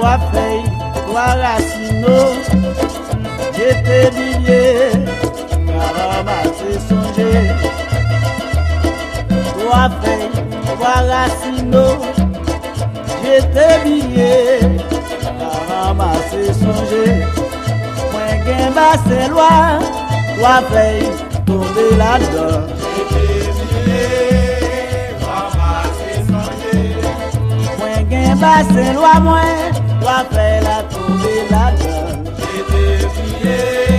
Trois feuilles, trois racines, j'étais lié, ramasser songer. Trois feuilles, trois racines, j'étais lié, ramasser songer. Moi gain basse loi, trois feuilles, tomber là-dedans. Basse loi moins, toi fais la tomber la donne. J'ai dévié.